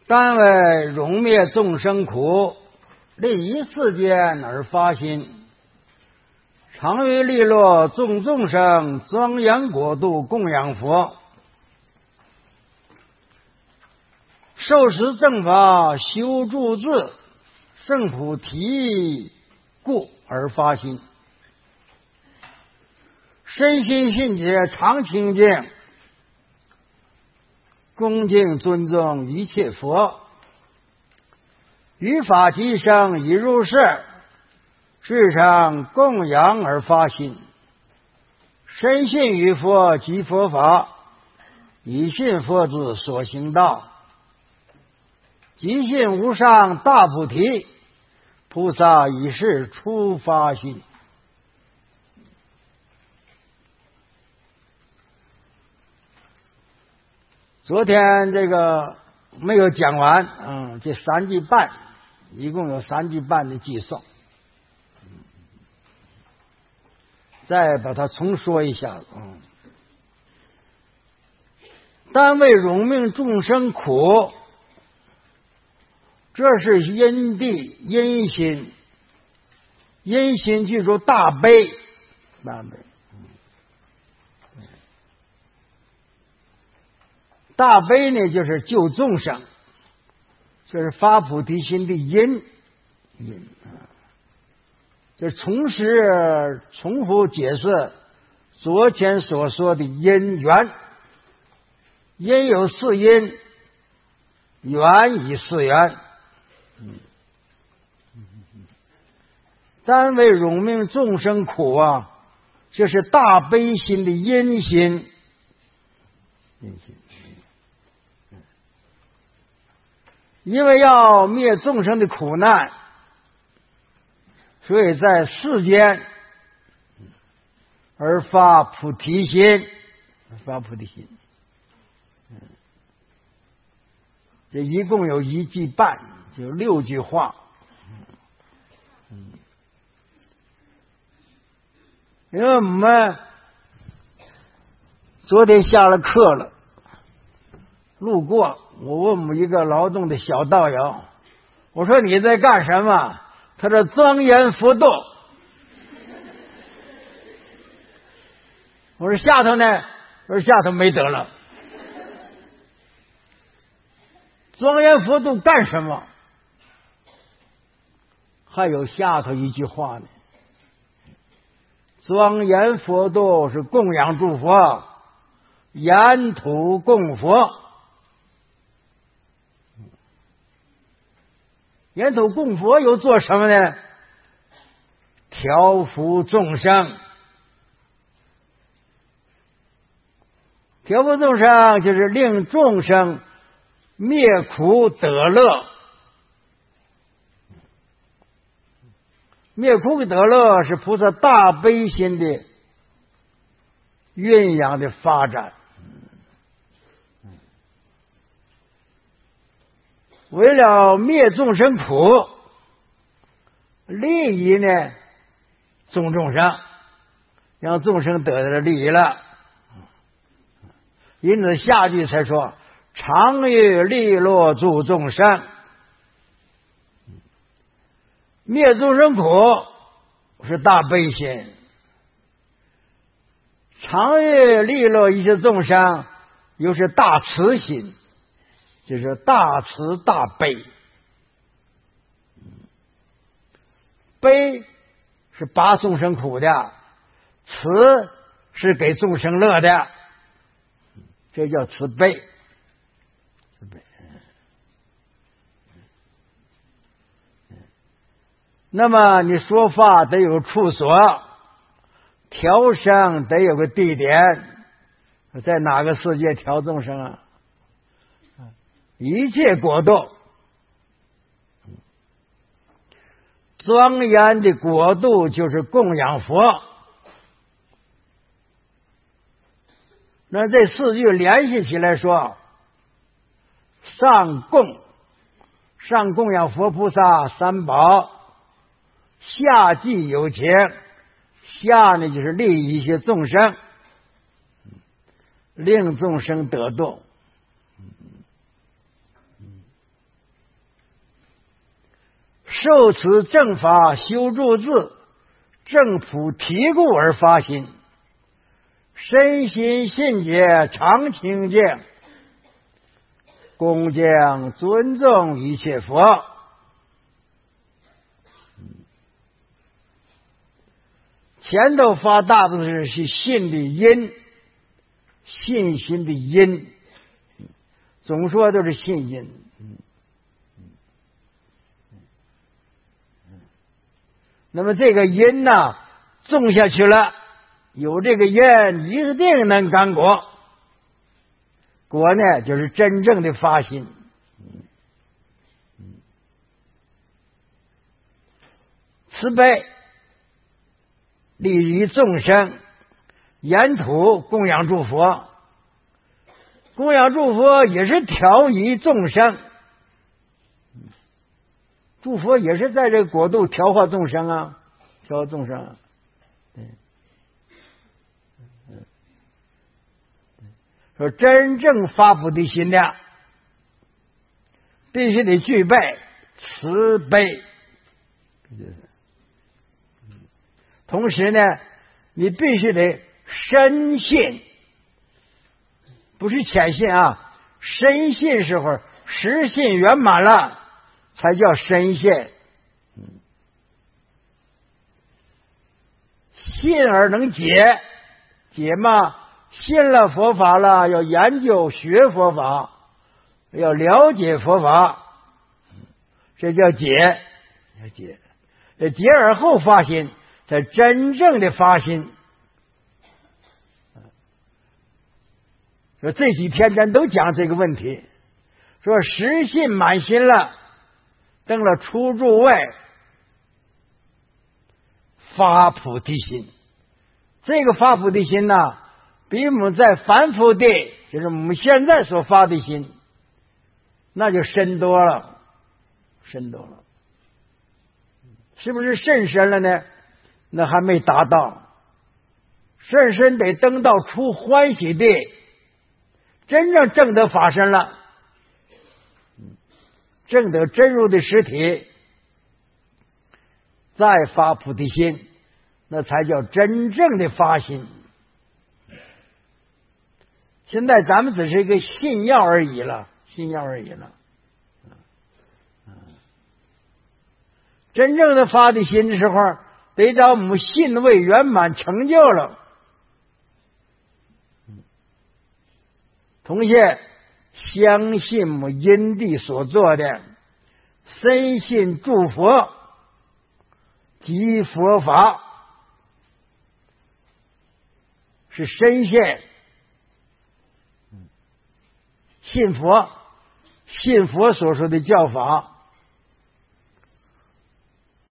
但为容灭众生苦，利益世间而发心，常于利乐众众生，庄严国度供养佛，受持正法修诸智，圣菩提故而发心，身心信解常清净，恭敬尊重一切佛，于法即生以入世，世上供养而发心，深信于佛及佛法，以信佛之所行道，即信无上大菩提，菩萨以是初发心。昨天这个没有讲完，这3句半，一共有3句半的寄送，再把它重说一下。但为容命众生苦，这是因地因心，因心记住大悲，大悲呢，就是救众生，就是发菩提心的因，就是重复解释昨天所说的因缘，因有4因，缘以4缘。但为容命众生苦啊，就是大悲心的因心。因为要灭众生的苦难，所以在世间而发菩提心，这一共有1句半，就6句话。因为我们昨天下了课了，路过，我问我们一个劳动的小道友，我说你在干什么？他说庄严佛度。我说下头呢？我说下头没得了。庄严佛度干什么？还有下头一句话呢。庄严佛度是供养诸佛，沿途供佛。沿途供佛又做什么呢？调伏众生。调伏众生就是令众生灭苦得乐。灭苦得乐是菩萨大悲心的酝养的发展。为了灭众生苦，利益呢众生，让众生得到了利益了。因此下句才说常于利乐助众生。灭众生苦是大悲心，常于利乐一切众生又是大慈心，就是大慈大悲。悲是拔众生苦的，慈是给众生乐的，这叫慈悲。那么你说法得有处所，调生得有个地点，在哪个世界调众生啊？一切国度，庄严的国度就是供养佛。那这4句联系起来说，上供养佛菩萨3宝，下济有情，下呢就是利益一些众生，令众生得度。 受此正法修诸字，正普提故而发心，身心信解常清净，恭敬尊重一切佛。前头发大字是信的因，信心的因，总说都是信因。那么这个因呢，种下去了，有这个因一定能感果。果呢，就是真正的发心。慈悲利于众生，沿途供养诸佛，供养诸佛也是调于众生，诸佛也是在这个国度调化众生啊，调化众生啊。说真正发菩提心的，必须得具备慈悲。同时呢，你必须得深信，不是浅信啊，深信时候实信圆满了，才叫深信。信而能解，解嘛，信了佛法了，要研究学佛法，要了解佛法，这叫解。解，解而后发心，才真正的发心。说这几天咱都讲这个问题，说实信满心了，登了初住位，发菩提心。这个发菩提心呢，比我们在凡夫地，就是我们现在所发的心，那就深多了，深多了。是不是甚深了呢？那还没达到，甚深得登到出欢喜地，真正证得法身了，证得真如的实体，再发菩提心，那才叫真正的发心。现在咱们只是一个信要而已了，信要而已了。真正的发的心的时候，得找我们信位圆满成就了。同学相信我们因地所做的，深信诸佛及佛法，是深信。信佛，信佛所说的教法，